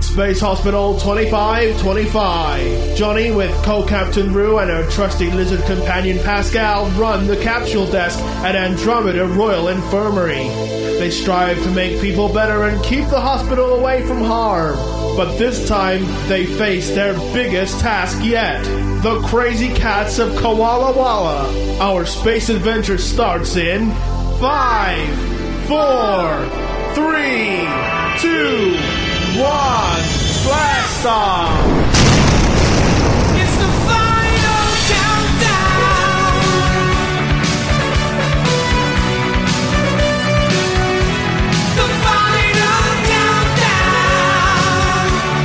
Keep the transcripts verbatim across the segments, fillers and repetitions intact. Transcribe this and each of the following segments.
Space Hospital twenty-five twenty-five. Johnny, with co-captain Rue and her trusty lizard companion Pascal, run the capsule desk at Andromeda Royal Infirmary. They strive to make people better and keep the hospital away from harm. But this time, they face their biggest task yet. The crazy cats of Koala Walla. Our space adventure starts in five, four, three, two, one, blast off! It's the final countdown. The final countdown.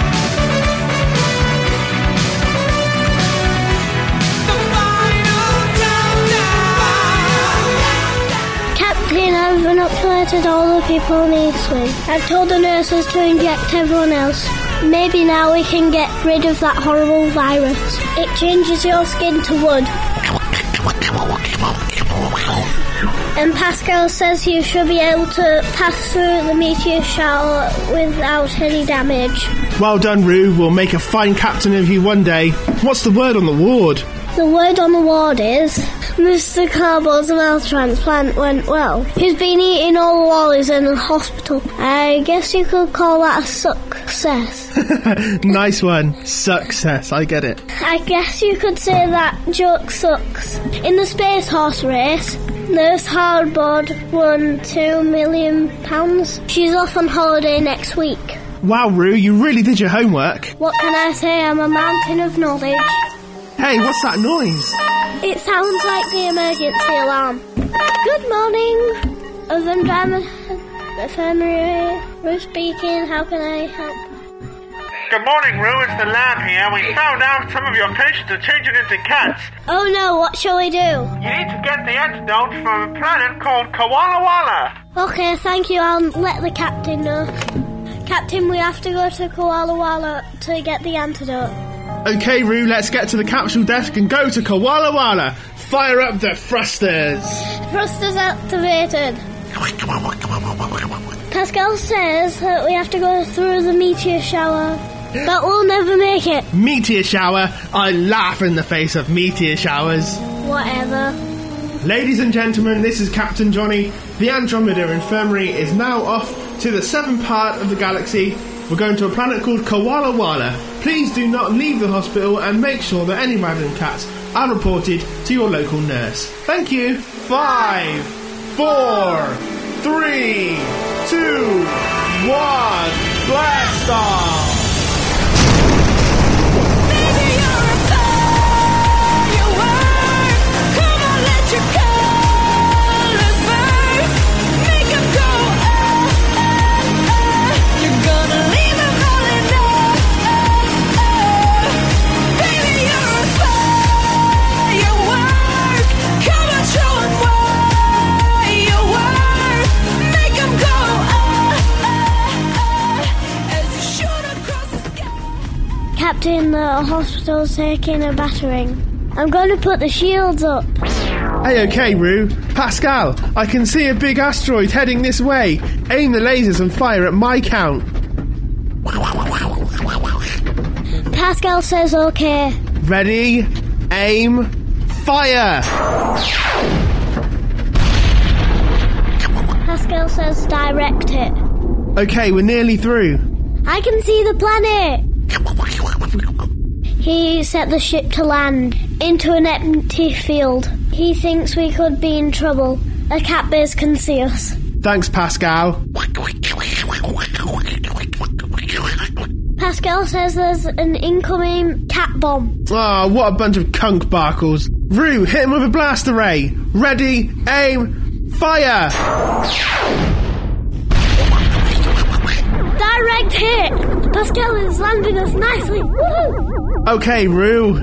The final countdown. Captain, I've inoculated all the people in Eastwing. I've told the nurses to inject everyone else. Maybe now we can get rid of that horrible virus. It changes your skin to wood. And Pascal says you should be able to pass through the meteor shower without any damage. Well done, Rue. We'll make a fine captain of you one day. What's the word on the ward? The word on the ward is Mister Cardboard's mouth transplant went well. He's been eating all the lollies in the hospital. I guess you could call that a success. Nice one. Success. I get it. I guess you could say that joke sucks. In the Space Horse race, Nurse Hardboard won two million pounds. She's off on holiday next week. Wow, Rue, you really did your homework. What can I say? I'm a mountain of knowledge. Hey, what's that noise? It sounds like the emergency alarm. Good morning. Of Andromeda Infirmary, Rue speaking. How can I help? Good morning, Rue. It's the lab here. We found out some of your patients are changing into cats. Oh no, what shall we do? You need to get the antidote from a planet called Koala Walla. Okay, thank you. I'll let the captain know. Captain, we have to go to Koala Walla to get the antidote. Okay, Rue, let's get to the capsule desk and go to Koala Walla. Fire up the thrusters. Thrusters activated. Pascal says that we have to go through the meteor shower, but we'll never make it. Meteor shower? I laugh in the face of meteor showers. Whatever. Ladies and gentlemen, this is Captain Johnny. The Andromeda Infirmary is now off to the seventh part of the galaxy. We're going to a planet called Koala Walla. Please do not leave the hospital and make sure that any random cats are reported to your local nurse. Thank you. Five, four, three, two, one, blast off! Baby, you're a firework. Come on, let your colors burst. Make 'em go, oh, oh, oh. You're gonna leave 'em all in love, oh, oh. Baby, you're a firework. Come on, show 'em what you worth. Make 'em go, oh, oh, oh. As you shoot across the sky. Captain, the hospital's taking a battering. I'm going to put the shields up. Hey, okay, Rue. Pascal, I can see a big asteroid heading this way. Aim the lasers and fire at my count. Pascal says okay. Ready, aim, fire! Pascal says direct it. Okay, we're nearly through. I can see the planet. He set the ship to land into an empty field. He thinks we could be in trouble. A cat base can see us. Thanks, Pascal. Pascal says there's an incoming cat bomb. Oh, what a bunch of kunk barkles. Rue, hit him with a blast array. Ready, aim, fire! Direct hit! Pascal is landing us nicely. Woohoo! Okay, Rue.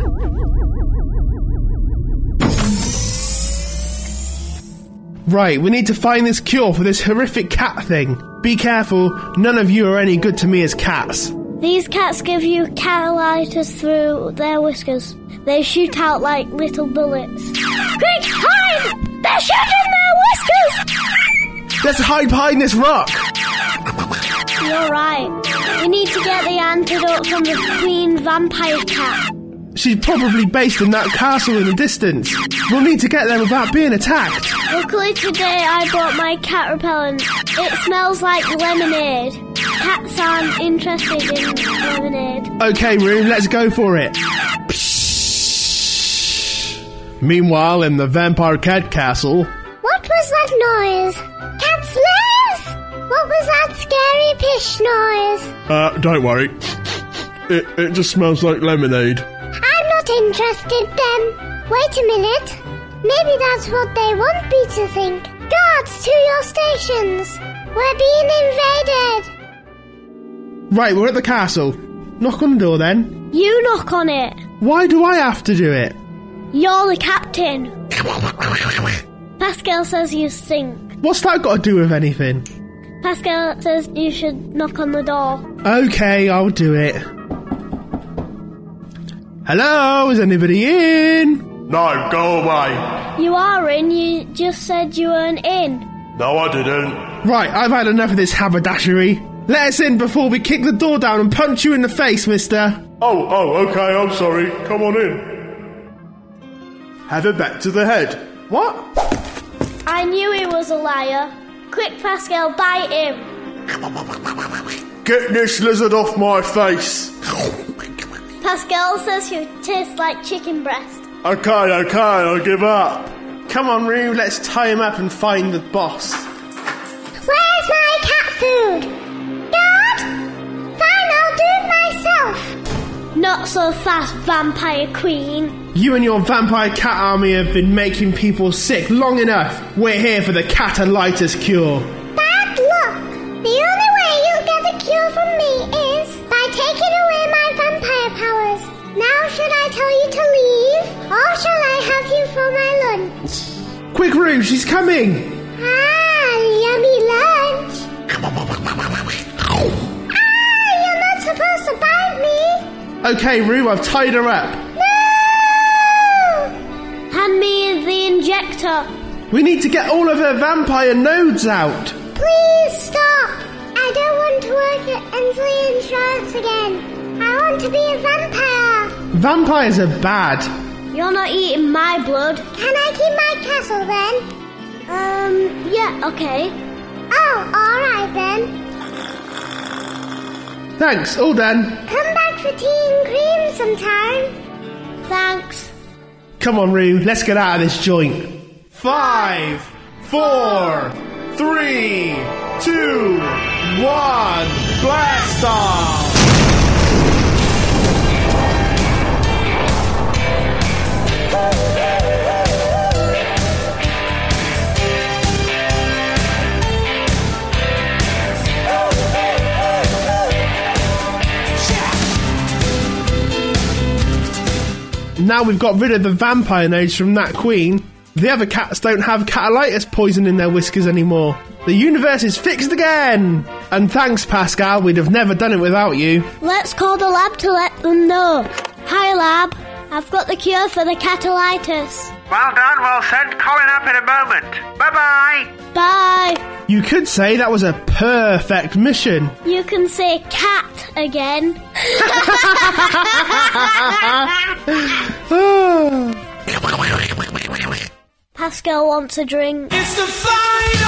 Right, we need to find this cure for this horrific cat thing. Be careful, none of you are any good to me as cats. These cats give you catalitis through their whiskers. They shoot out like little bullets. Quick, hide! They're shooting their whiskers! Let's hide behind this rock. You're right. We need to to get the antidote from the Queen Vampire Cat. She's probably based in that castle in the distance. We'll need to get there without being attacked. Luckily today I bought my cat repellent. It smells like lemonade. Cats aren't interested in lemonade. Okay, Roo, let's go for it. Meanwhile, in the Vampire Cat Castle... What was that noise? Cat slayers? What was that scary pish noise? Uh, don't worry. It, it just smells like lemonade. I'm not interested then. Wait a minute. Maybe that's what they want me to think. Guards, to your stations. We're being invaded. Right, we're at the castle. Knock on the door then. You knock on it. Why do I have to do it? You're the captain. Pascal says you stink. What's that got to do with anything? Pascal says you should knock on the door. Okay, I'll do it. Hello, is anybody in? No, go away. You are in, you just said you weren't in. No, I didn't. Right, I've had enough of this haberdashery. Let us in before we kick the door down and punch you in the face, mister. Oh, oh, okay, I'm sorry. Come on in. Have it back to the head. What? I knew he was a liar. Quick, Pascal, bite him. Get this lizard off my face. Pascal says you taste like chicken breast. Okay, okay, I give up. Come on, Roo, let's tie him up and find the boss. Where's my cat food? Guard? Fine, I'll do it myself. Not so fast, Vampire Queen. You and your vampire cat army have been making people sick long enough. We're here for the catalitis cure. Bad luck. The only way you'll get a cure from me is by taking away my vampire powers. Now should I tell you to leave, or shall I have you for my lunch? Quick, Roo, she's coming. Ah, yummy lunch. Ah, you're not supposed to bite me. Okay, Roo, I've tied her up. Hand me the injector. We need to get all of her vampire nodes out. Please stop. I don't want to work at Ensley Insurance again. I want to be a vampire. Vampires are bad. You're not eating my blood. Can I keep my castle then? Um, yeah, okay. Oh, alright then. Thanks, all done. Come back for tea and cream sometime. Thanks. Come on, Roo, let's get out of this joint. Five, four, three, two, one, blast off! Now we've got rid of the vampire nodes from that queen, the other cats don't have catalitis poison in their whiskers anymore. The universe is fixed again! And thanks, Pascal, we'd have never done it without you. Let's call the lab to let them know. Hi, lab. I've got the cure for the catalitis. Well done, we'll send Colin up in a moment. Bye-bye. Bye. You could say that was a perfect mission. You can say cat again. Pascal wants a drink. It's the final